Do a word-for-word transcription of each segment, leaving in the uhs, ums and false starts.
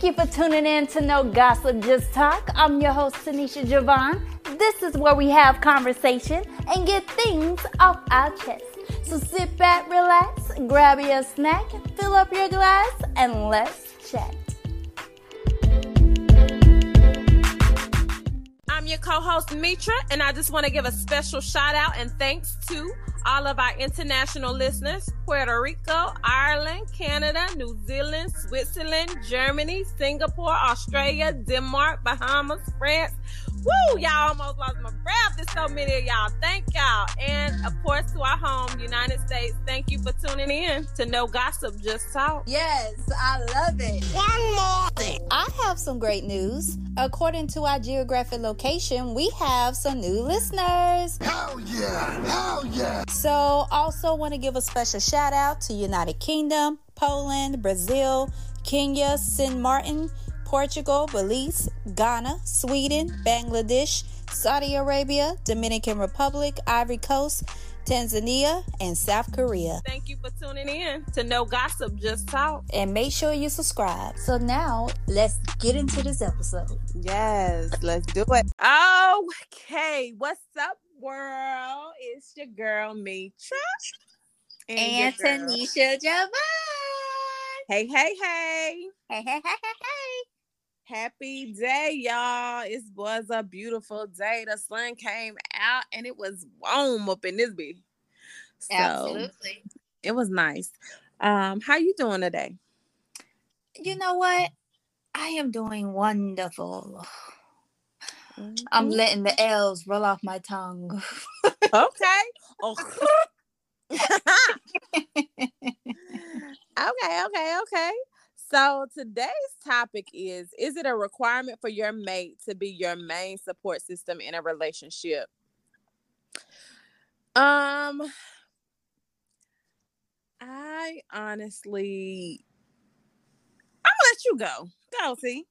you for tuning in to No Gossip, Just Talk. I'm your host, Tanisha Javon. This is where we have conversation and get things off our chest. So sit back, relax, grab your snack, fill up your glass, and let's chat. I'm your co-host, Mitra, and I just want to give a special shout out and thanks to all of our international listeners: Puerto Rico, Ireland, Canada, New Zealand, Switzerland, Germany, Singapore, Australia, Denmark, Bahamas, France. Woo! Y'all almost lost my breath. There's so many of y'all. Thank y'all. And of course, to our home, United States, thank you for tuning in to No Gossip, Just Talk. Yes, I love it. One more thing. I have some great news. According to our geographic location, we have some new listeners. Hell yeah! Hell yeah! So, also want to give a special shout out to United Kingdom, Poland, Brazil, Kenya, Saint Martin, Portugal, Belize, Ghana, Sweden, Bangladesh, Saudi Arabia, Dominican Republic, Ivory Coast, Tanzania, and South Korea. Thank you for tuning in to No Gossip, Just Talk. And make sure you subscribe. So now, let's get into this episode. Yes, let's do it. Okay, what's up, world? It's your girl, Mitra. And, and Tanisha Javon. Hey, hey, hey. Hey, hey, hey, hey, hey. Happy day, y'all. It was a beautiful day. The sun came out and it was warm up in this bitch. So, absolutely. It was nice. Um, how you doing today? You know what? I am doing wonderful. Mm-hmm. I'm letting the L's roll off my tongue. Okay. Oh. okay, okay, okay. So today's topic is, is it a requirement for your mate to be your main support system in a relationship? Um, I honestly, I'm gonna let you go. Go, see.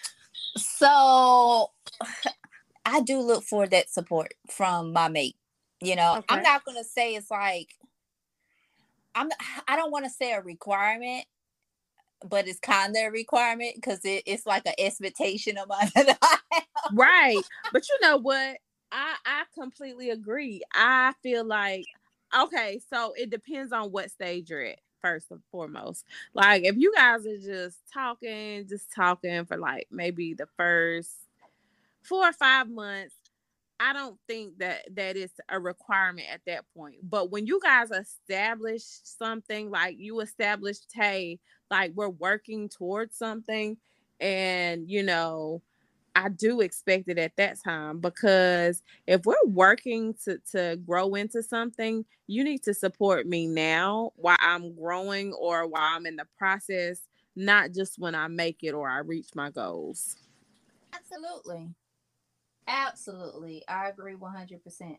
So I do look for that support from my mate. You know, okay. I'm not gonna say it's like, I'm. I don't want to say a requirement, but it's kind of a requirement because it, it's like an expectation of mine. Right. But you know what? I, I completely agree. I feel like, okay, so it depends on what stage you're at, first and foremost. Like, if you guys are just talking, just talking for like maybe the first four or five months, I don't think that that is a requirement at that point. But when you guys establish something, like you established, hey, like we're working towards something, and you know, I do expect it at that time, because if we're working to, to grow into something, you need to support me now while I'm growing or while I'm in the process, not just when I make it or I reach my goals. Absolutely. Absolutely. I agree one hundred percent.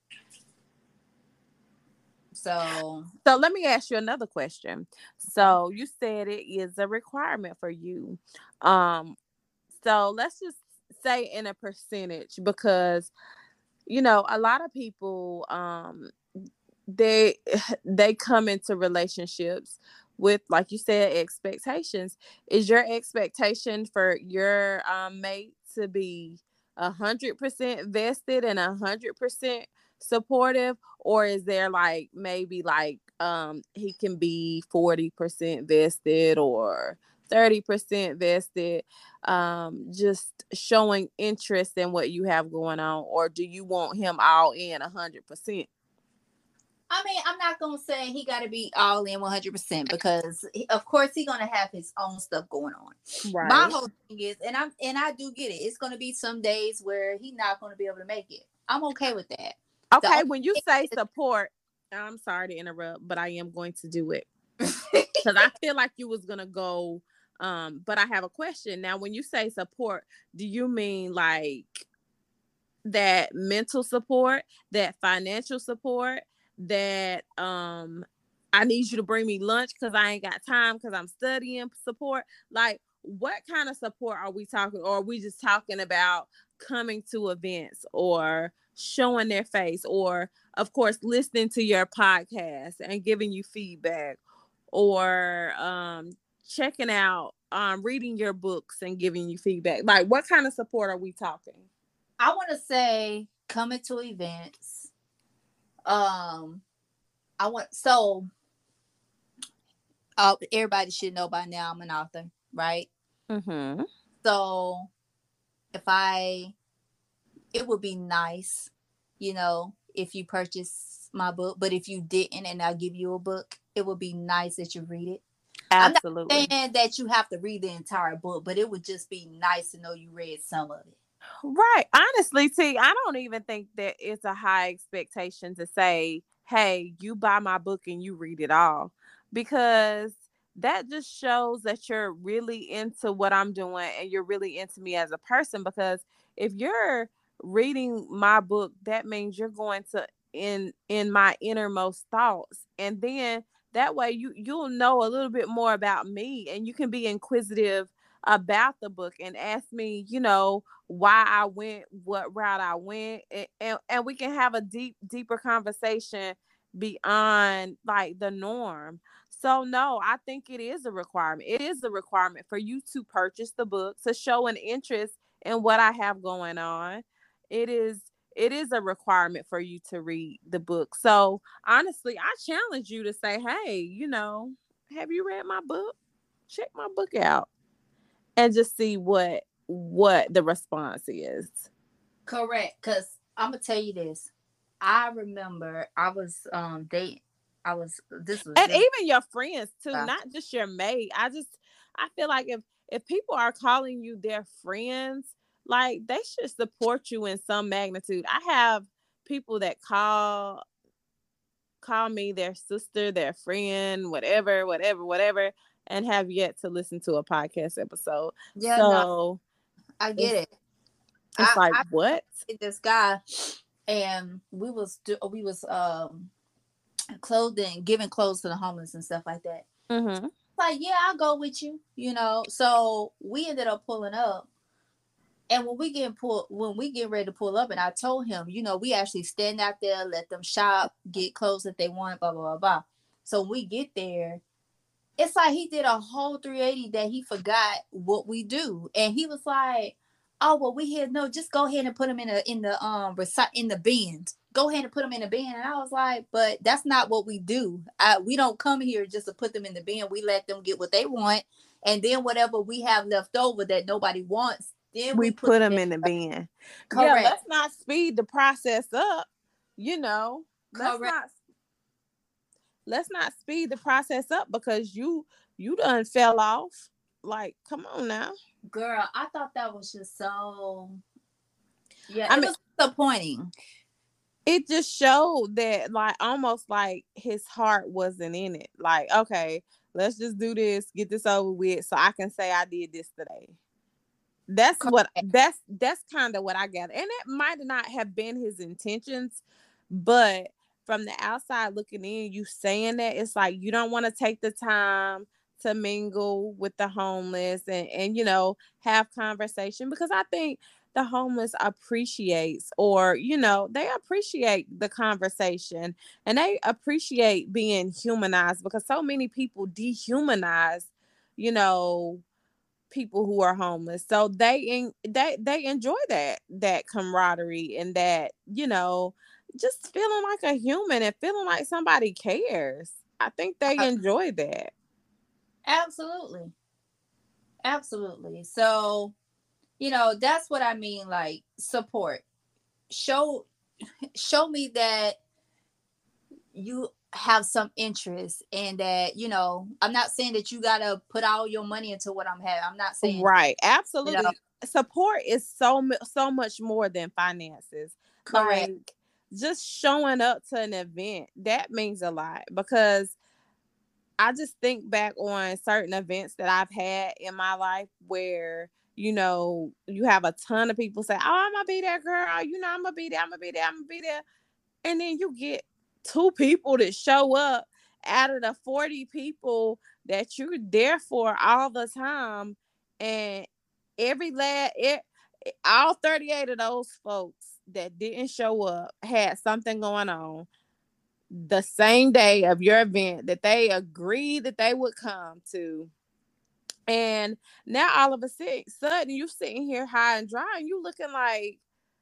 So, so let me ask you another question. So you said it is a requirement for you. Um, so let's just say in a percentage, because, you know, a lot of people, um, they, they come into relationships with, like you said, expectations. Is your expectation for your um, mate to be a hundred percent vested and a hundred percent supportive, or is there like maybe like um he can be forty percent vested or thirty percent vested, um just showing interest in what you have going on, or do you want him all in a hundred percent? I mean, I'm not going to say he got to be all in one hundred percent, because of course he's going to have his own stuff going on. Right. My whole thing is, and I'm, and I do get it. It's going to be some days where he's not going to be able to make it. I'm okay with that. Okay. When you say support, I'm sorry to interrupt, but I am going to do it because I feel like you was going to go. Um, but I have a question. Now, when you say support, do you mean like that mental support, that financial support, that um I need you to bring me lunch because I ain't got time because I'm studying support? Like, what kind of support are we talking? Or are we just talking about coming to events or showing their face, or of course listening to your podcast and giving you feedback, or um checking out, um, reading your books and giving you feedback? Like, what kind of support are we talking? I want to say coming to events. Um, I want so. Uh, everybody should know by now I'm an author, right? Mm-hmm. So if I, it would be nice, you know, if you purchase my book. But if you didn't, and I'll give you a book, it would be nice that you read it. Absolutely. I'm not saying that you have to read the entire book, but it would just be nice to know you read some of it. Right. Honestly, T, I don't even think that it's a high expectation to say, hey, you buy my book and you read it all, because that just shows that you're really into what I'm doing and you're really into me as a person. Because if you're reading my book, that means you're going to in in my innermost thoughts, and then that way you you'll know a little bit more about me, and you can be inquisitive about the book and ask me, you know, why I went, what route I went, and, and, and we can have a deep, deeper conversation beyond like the norm. So no, I think it is a requirement. It is a requirement for you to purchase the book, to show an interest in what I have going on. It is it is a requirement for you to read the book. So honestly, I challenge you to say, hey, you know, have you read my book? Check my book out and just see what what the response is. Correct. Because I'm gonna tell you this. I remember I was um dating. I was this was And just, even your friends too, uh, not just your mate. I just I feel like if if people are calling you their friends, like they should support you in some magnitude. I have people that call call me their sister, their friend, whatever, whatever, whatever, and have yet to listen to a podcast episode. yeah, no, So I get it's, it. it's I like I what? met this guy, and we was do- we was um clothing, giving clothes to the homeless and stuff like that. Mm-hmm. Like, yeah, I'll go with you, you know. So we ended up pulling up. And when we get pull, when we get ready to pull up, and I told him, you know, we actually stand out there, let them shop, get clothes if they want, blah blah blah blah. So when we get there, it's like he did a whole three eighty that he forgot what we do, and he was like, "Oh well, we here. No, just go ahead and put them in the in the um reci- in the bins. Go ahead and put them in the bin." And I was like, "But that's not what we do. I, we don't come here just to put them in the bin. We let them get what they want, and then whatever we have left over that nobody wants, then We we put put them them in." in the bin. Yeah, Correct. let's not speed the process up. You know, let's Correct. not let's not speed the process up because you you done fell off. Like, come on now. Girl, I thought that was just so. Yeah, I it mean, was disappointing. it just showed that like almost like his heart wasn't in it. Like, okay, let's just do this, get this over with, so I can say I did this today. That's what Correct. that's that's kind of what I gather. And it might not have been his intentions, but from the outside looking in, you saying that it's like you don't want to take the time to mingle with the homeless and and you know have conversation, because I think the homeless appreciates, or you know they appreciate the conversation, and they appreciate being humanized, because so many people dehumanize, you know, people who are homeless. So they in, they they enjoy that that camaraderie and that, you know, just feeling like a human and feeling like somebody cares. I think they Uh, enjoy that. Absolutely. Absolutely. So, you know, that's what I mean, like support. Show show me that you have some interest, and that, you know, I'm not saying that you gotta put all your money into what I'm having. I'm not saying, Right. you know, Absolutely. Support is so mu- so much more than finances. correct. Like just showing up to an event, that means a lot, because I just think back on certain events that I've had in my life where, you know, you have a ton of people say, "Oh, I'm gonna be there, girl. You know, I'm gonna be there. I'm gonna be there. I'm gonna be there." And then you get two people that show up out of the forty people that you're there for all the time, and every lad, it, all thirty-eight of those folks that didn't show up had something going on the same day of your event that they agreed that they would come to, And now all of a sudden you sitting here high and dry and you looking like,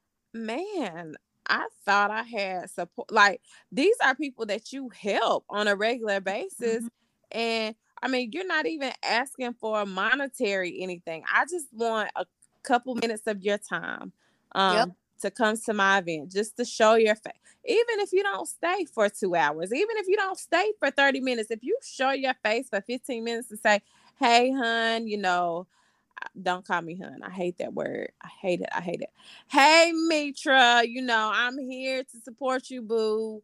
man, I thought I had support. Like, these are people that you help on a regular basis. Mm-hmm. And I mean, you're not even asking for monetary anything. I just want a couple minutes of your time Yep. um, to come to my event just to show your face. Even if you don't stay for two hours, even if you don't stay for thirty minutes, if you show your face for fifteen minutes to say, hey, hun, you know, don't call me hun. I hate that word. I hate it. I hate it. Hey, Mitra, you know, I'm here to support you, boo.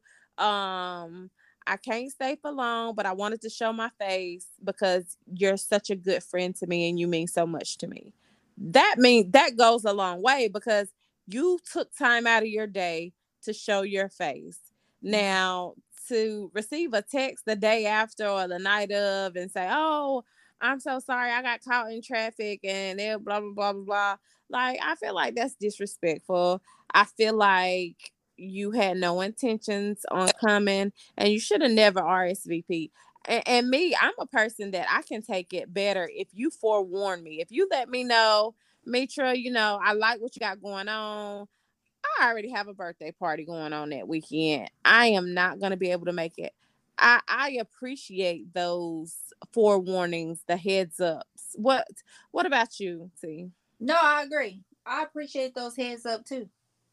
Um, I can't stay for long, but I wanted to show my face because you're such a good friend to me and you mean so much to me. That means that goes a long way because you took time out of your day to show your face. Now, to receive a text the day after or the night of and say, oh, I'm so sorry, I got caught in traffic and it blah blah blah blah blah. Like, I feel like that's disrespectful. I feel like you had no intentions on coming and you should have never R S V P. And, and me, I'm a person that I can take it better if you forewarn me. If you let me know, Mitra, you know, I like what you got going on. I already have a birthday party going on that weekend. I am not going to be able to make it. I, I appreciate those forewarnings, the heads ups. What What about you, T? No, I agree. I appreciate those heads up too.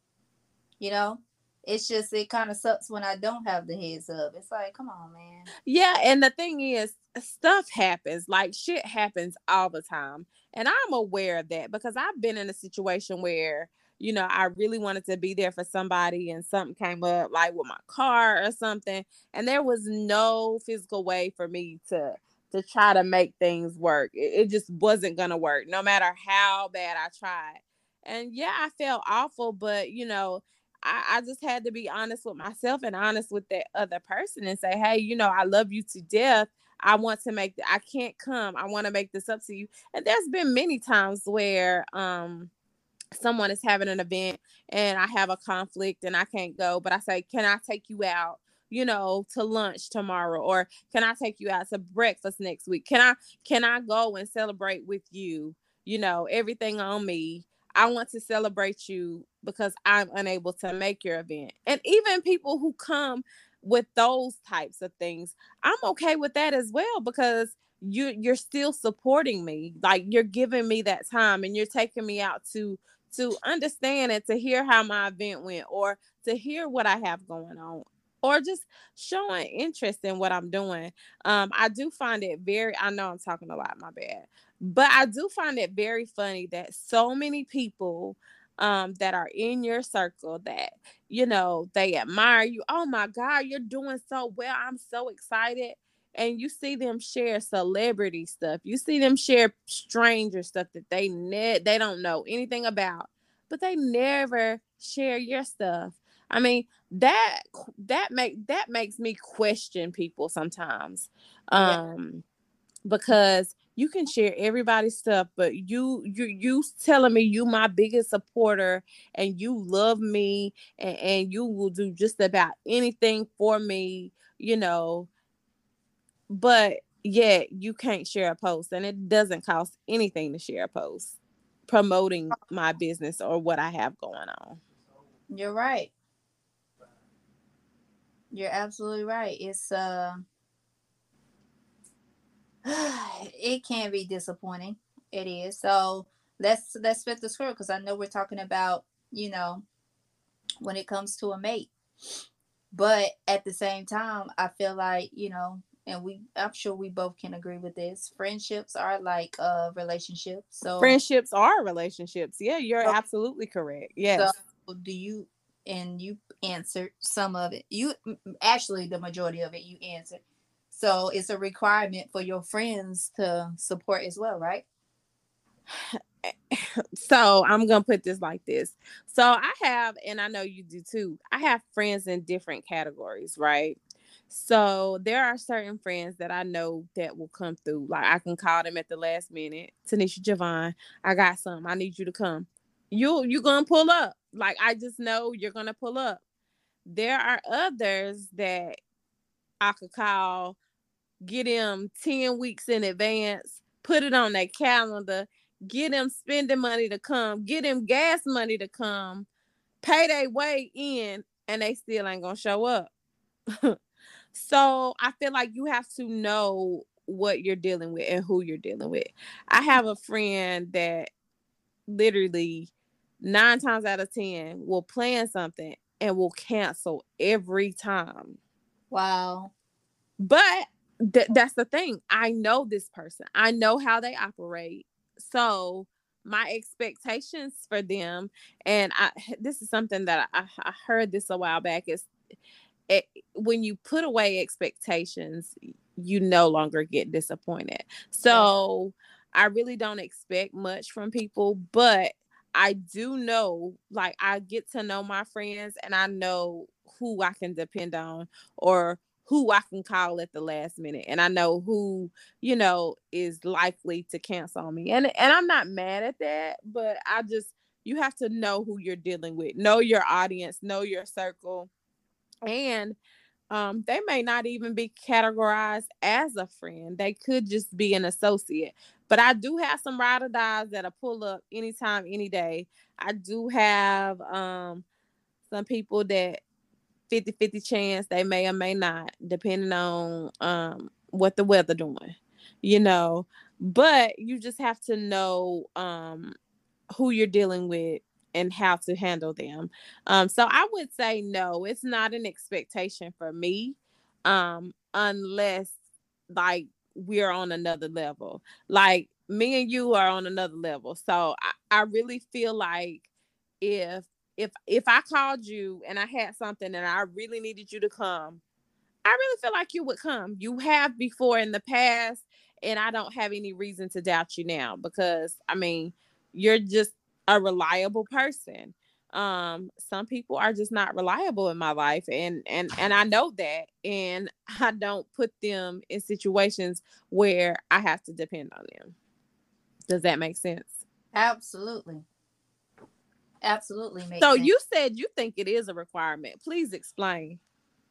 You know, it's just it kind of sucks when I don't have the heads up. It's like, come on, man. Yeah, and the thing is, stuff happens. Like, shit happens all the time. And I'm aware of that because I've been in a situation where, you know, I really wanted to be there for somebody and something came up, like with my car or something. And there was no physical way for me to to try to make things work. It, it just wasn't gonna work, no matter how bad I tried. And yeah, I felt awful, but you know, I, I just had to be honest with myself and honest with that other person and say, hey, you know, I love you to death. I want to make, I can't come. I want to make this up to you. And there's been many times where um someone is having an event and I have a conflict and I can't go, but I say, can I take you out, you know, to lunch tomorrow? Or can I take you out to breakfast next week? Can I, can I go and celebrate with you? You know, everything on me. I want to celebrate you because I'm unable to make your event. And even people who come with those types of things, I'm okay with that as well because you you're still supporting me. Like, you're giving me that time and you're taking me out to to understand and to hear how my event went or to hear what I have going on or just showing interest in what I'm doing. Um, I do find it very, I know I'm talking a lot, my bad, but I do find it very funny that so many people um, that are in your circle that, you know, they admire you. Oh my God, you're doing so well. I'm so excited. And you see them share celebrity stuff. You see them share stranger stuff that they ne- they don't know anything about, but they never share your stuff. I mean, that that make that makes me question people sometimes. Yeah. Um because you can share everybody's stuff, but you you you telling me you my biggest supporter and you love me and, and you will do just about anything for me, you know, but yet you can't share a post and it doesn't cost anything to share a post promoting my business or what I have going on. You're right. You're absolutely right. It's uh it can be disappointing. It is. So let's let's flip the script because I know we're talking about, you know, when it comes to a mate. But at the same time, I feel like, you know, and we I'm sure we both can agree with this. Friendships are like uh relationships. So Friendships are relationships. Yeah, you're so, absolutely correct. so Yes. do you and you answered some of it. You actually the majority of it you answered. So it's a requirement for your friends to support as well, right? So I'm gonna put this like this. So I have, and I know you do too, I have friends in different categories, right? So there are certain friends that I know that will come through. Like, I can call them at the last minute. Tanisha, Javon, I got some. I need you to come. You you gonna pull up. Like, I just know you're gonna pull up. There are others that I could call, get them ten weeks in advance, put it on their calendar, get them spending money to come, get them gas money to come, pay their way in, and they still ain't gonna show up. So I feel like you have to know what you're dealing with and who you're dealing with. I have a friend that literally nine times out of ten will plan something and will cancel every time. Wow. But th- that's the thing. I know this person. I know how they operate. So my expectations for them, and I this is something that I, I heard this a while back, is it, when you put away expectations, you no longer get disappointed. So I really don't expect much from people, but I do know, like, I get to know my friends and I know who I can depend on or who I can call at the last minute. And I know who, you know, is likely to cancel on me. And and I'm not mad at that, but I just, you have to know who you're dealing with, know your audience, know your circle. And um, they may not even be categorized as a friend. They could just be an associate. But I do have some ride or dies that'll pull up anytime, any day. I do have um, some people that fifty-fifty chance they may or may not, depending on um, what the weather doing, you know. But you just have to know um, who you're dealing with and how to handle them. Um, so I would say no, it's not an expectation for me, um, unless like we're on another level. Like me and you are on another level. So I, I really feel like if if if I called you and I had something and I really needed you to come, I really feel like you would come. You have before in the past, and I don't have any reason to doubt you now because I mean, you're just a reliable person. Um, some people are just not reliable in my life, and and and I know that, and I don't put them in situations where I have to depend on them. Does that make sense? Absolutely. Absolutely makes So sense. you said you think it is a requirement. Please explain.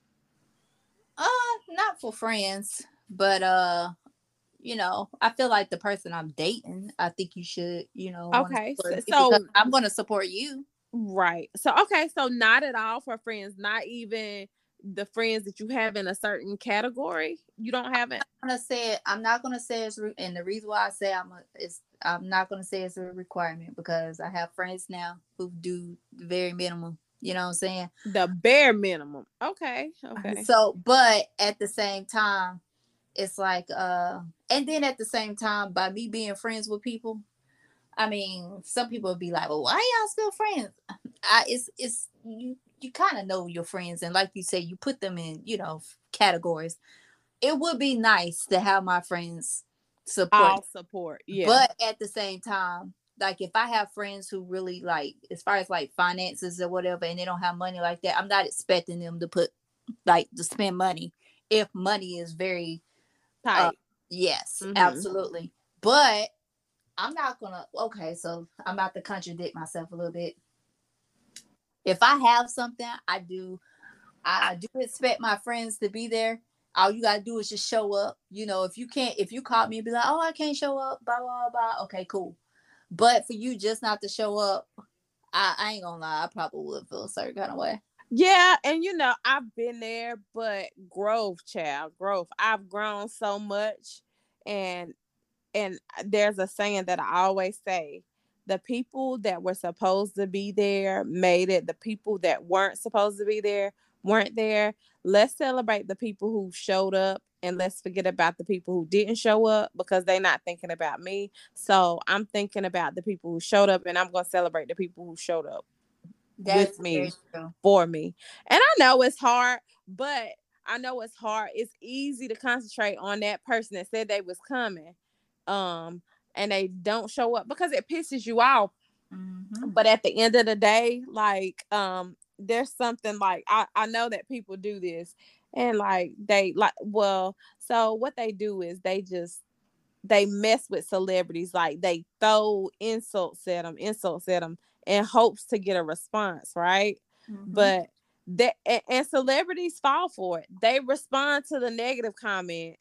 Uh, not for friends, but uh, you know, I feel like the person I'm dating, I think you should, you know, want to Okay, support so, me because so I'm going to support you. right. So okay, so not at all for friends, not even the friends that you have in a certain category. You don't have it. I'm gonna say it. I'm not gonna say it's, re- and the reason why I say I'm a, it's I'm not gonna say it's a requirement because I have friends now who do the very minimum. You know what I'm saying? The bare minimum. Okay. Okay. So, but at the same time, it's like, uh, and then at the same time, by me being friends with people, I mean, some people would be like, "Well, why y'all still friends?" I it's it's you you kind of know your friends, and like you say, you put them in you know categories. It would be nice to have my friends support, All support. Yeah. but at the same time, like if I have friends who really like, as far as like finances or whatever, and they don't have money like that, I'm not expecting them to put like to spend money if money is very uh Tight. yes, Mm-hmm. absolutely. But I'm not gonna okay, so I'm about to contradict myself a little bit. If I have something, I do I do expect my friends to be there. All you gotta do is just show up. You know, if you can't, if you caught me and be like, "Oh, I can't show up," blah blah blah. Okay, cool. But for you just not to show up, I, I ain't gonna lie, I probably would feel a certain kind of way. Yeah, and you know, I've been there, but growth, child, growth. I've grown so much, and and there's a saying that I always say: the people that were supposed to be there made it. The people that weren't supposed to be there weren't there. Let's celebrate the people who showed up, and let's forget about the people who didn't show up because they're not thinking about me. So I'm thinking about the people who showed up, and I'm gonna celebrate the people who showed up That with is very me, true. for me. And I know it's hard, but I know it's hard. It's easy to concentrate on that person that said they was coming, um, and they don't show up because it pisses you off. Mm-hmm. But at the end of the day, like, um, there's something like I, I know that people do this and like they like well, so what they do is they just they mess with celebrities, like they throw insults at them, insults at them in hopes to get a response, right? Mm-hmm. But that and, and celebrities fall for it. They respond to the negative comment,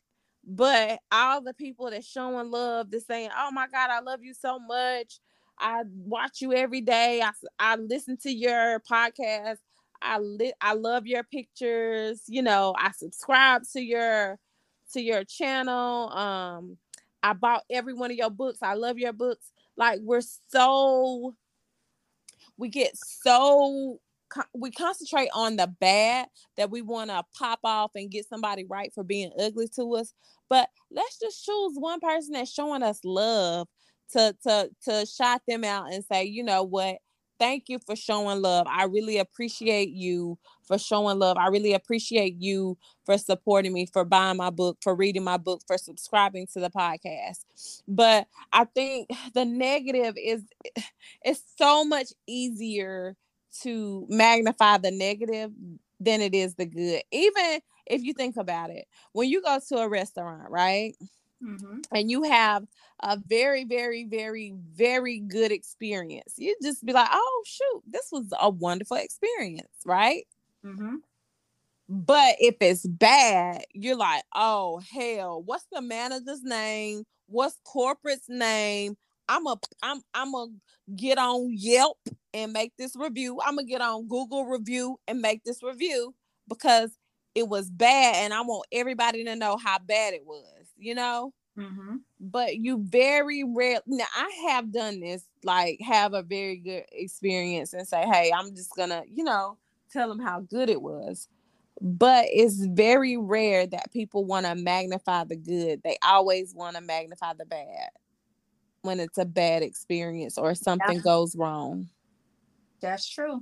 But all the people that's showing love, that's saying, "Oh my God, I love you so much. I watch you every day. I, I listen to your podcast. I li- I love your pictures. You know, I subscribe to your to your channel. Um, I bought every one of your books. I love your books." Like, we're so we get so we concentrate on the bad that we want to pop off and get somebody right for being ugly to us. But let's just choose one person that's showing us love to to to shout them out and say, "You know what? Thank you for showing love. I really appreciate you for showing love. I really appreciate you for supporting me, for buying my book, for reading my book, for subscribing to the podcast." But I think the negative is it's so much easier to magnify the negative than it is the good. Even if you think about it, when you go to a restaurant, right? Mm-hmm. And you have a very, very, very, very good experience, you just be like, "Oh, shoot, this was a wonderful experience," right? Mm-hmm. But if it's bad, you're like, "Oh, hell, what's the manager's name? What's corporate's name? I'm a, I'm, I'm a get on Yelp and make this review. I'm gonna get on Google review and make this review because it was bad, and I want everybody to know how bad it was." You know. Mm-hmm. But you very rare. Now, I have done this, like, have a very good experience and say, "Hey, I'm just gonna, you know, tell them how good it was." But it's very rare that people want to magnify the good. They always want to magnify the bad when it's a bad experience or something yeah. goes wrong. That's true.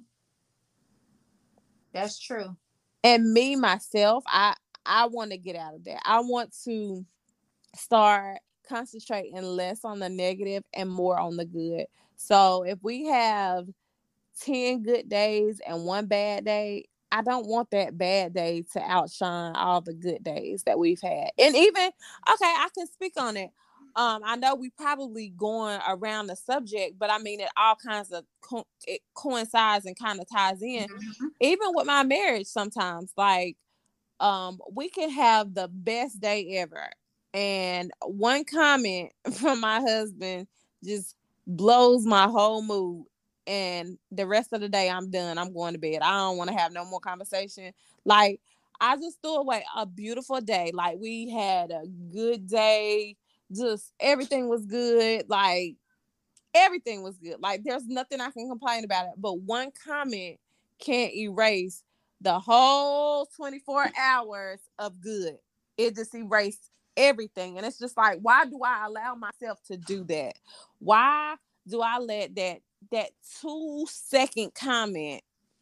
That's true. And me, myself, I, I want to get out of that. I want to start concentrating less on the negative and more on the good. So if we have ten good days and one bad day, I don't want that bad day to outshine all the good days that we've had. And even, okay, I can speak on it. Um, I know we probably going around the subject, but I mean, it all kinds of co- it coincides and kind of ties in. Mm-hmm. Even with my marriage, sometimes, like, um, we can have the best day ever, and one comment from my husband just blows my whole mood. And the rest of the day, I'm done. I'm going to bed. I don't want to have no more conversation. Like, I just threw away a beautiful day. Like, we had a good day. Just everything was good. Like, everything was good. Like, there's nothing I can complain about it. But one comment can't erase the whole twenty-four hours of good. It just erased everything. And it's just like, why do I allow myself to do that? Why do I let that that two second comment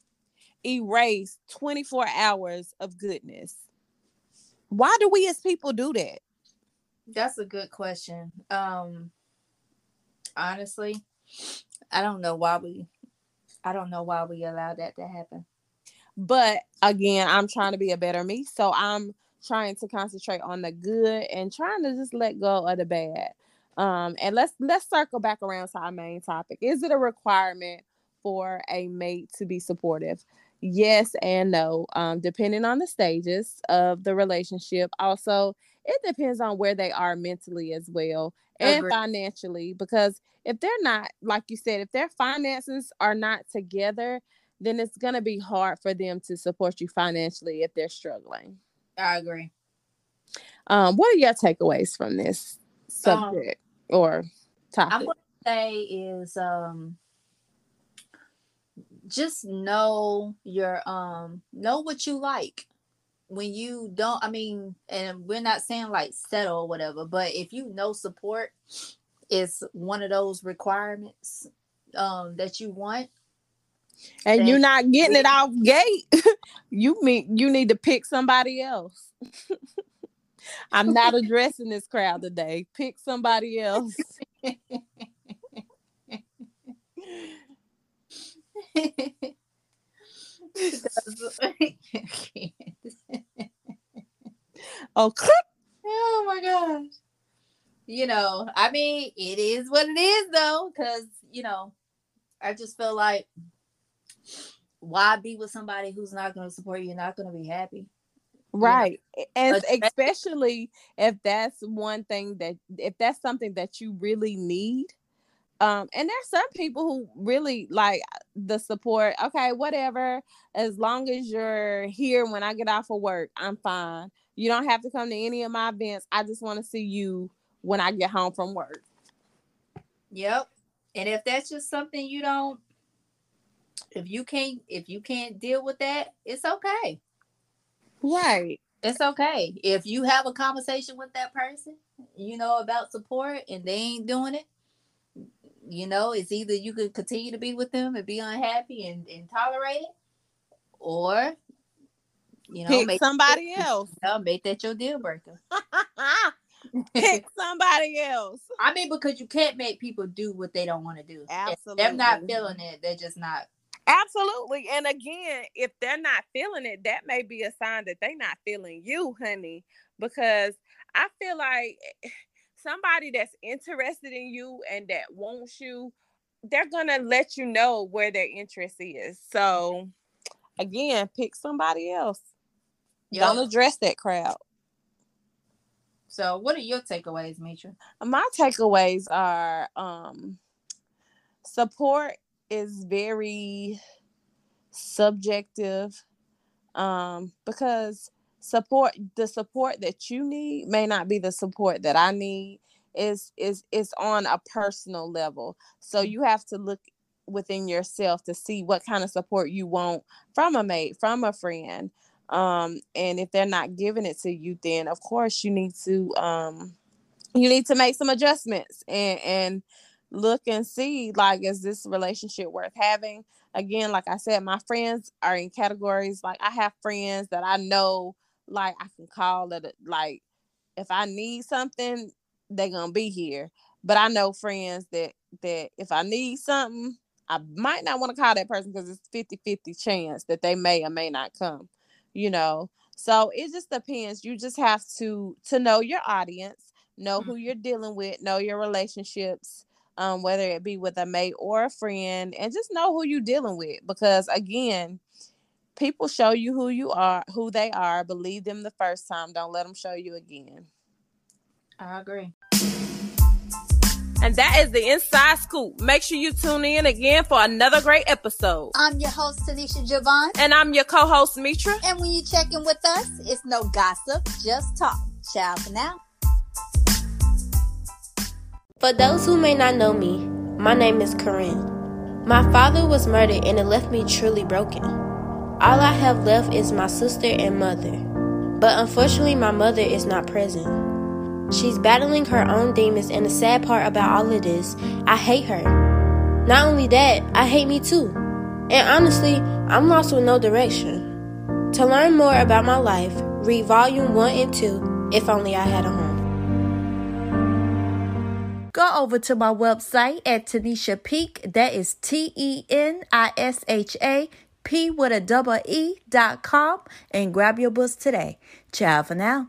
erase twenty-four hours of goodness? Why do we as people do that? That's a good question. Um, honestly, I don't know why we, I don't know why we allow that to happen. But again, I'm trying to be a better me. So I'm trying to concentrate on the good and trying to just let go of the bad. Um, and let's let's circle back around to our main topic. Is it a requirement for a mate to be supportive? Yes and no, um, depending on the stages of the relationship. Also, it depends on where they are mentally as well and Agreed. Financially. Because if they're not, like you said, if their finances are not together, then it's going to be hard for them to support you financially if they're struggling. I agree. Um, what are your takeaways from this subject um, or topic? I'm going to say is um, just know your um know what you like. When you don't, I mean, and we're not saying like settle or whatever, but if you know support is one of those requirements um that you want, and you're not getting it off gate, you mean you need to pick somebody else. I'm not addressing this crowd today. Pick somebody else. Okay. Oh my gosh. You know, I mean, it is what it is though, because, you know, I just feel like, why be with somebody who's not going to support you, not going to be happy? Right. And Address- especially if that's one thing that if that's something that you really need. Um, and there's some people who really like the support. Okay, whatever. As long as you're here when I get off of work, I'm fine. You don't have to come to any of my events. I just want to see you when I get home from work. Yep. And if that's just something you don't, if you can't, if you can't deal with that, it's okay. Right. It's okay. If you have a conversation with that person, you know, about support and they ain't doing it, you know, it's either you could continue to be with them and be unhappy and, and tolerate it, or, you know, Pick make somebody else. You know, make that your deal breaker. Pick somebody else. I mean, because you can't make people do what they don't want to do. Absolutely. If they're not feeling it, they're just not. Absolutely. And again, if they're not feeling it, that may be a sign that they're not feeling you, honey. Because I feel like somebody that's interested in you and that wants you, they're going to let you know where their interest is. So, again, pick somebody else. Yep. Don't address that crowd. So, what are your takeaways, Mitra? My takeaways are um, support is very subjective um, because support, the support that you need may not be the support that I need. Is is is on a personal level. So you have to look within yourself to see what kind of support you want from a mate, from a friend. Um, and if they're not giving it to you, then of course you need to um, you need to make some adjustments and and look and see, like, is this relationship worth having? Again, like I said, my friends are in categories. Like, I have friends that I know, like, I can call it, like, if I need something, they're gonna be here. But I know friends that that if I need something, I might not want to call that person because it's fifty-fifty chance that they may or may not come, you know. So it just depends. You just have to to know your audience, know who you're dealing with, know your relationships, um, whether it be with a mate or a friend, and just know who you're dealing with. Because again, people show you who you are, who they are. Believe them the first time. Don't let them show you again. I agree. And that is the Inside Scoop. Make sure you tune in again for another great episode. I'm your host, Tanisha Javon. And I'm your co-host, Mitra. And when you check in with us, it's no gossip, just talk. Ciao for now. For those who may not know me, my name is Corinne. My father was murdered and it left me truly broken. All I have left is my sister and mother. But unfortunately, my mother is not present. She's battling her own demons, and the sad part about all of this, I hate her. Not only that, I hate me too. And honestly, I'm lost with no direction. To learn more about my life, read volume one and two, If Only I Had a Home. Go over to my website at Tanisha Peak, that is T E N I S H A P with a double E dot com, and grab your books today. Ciao for now.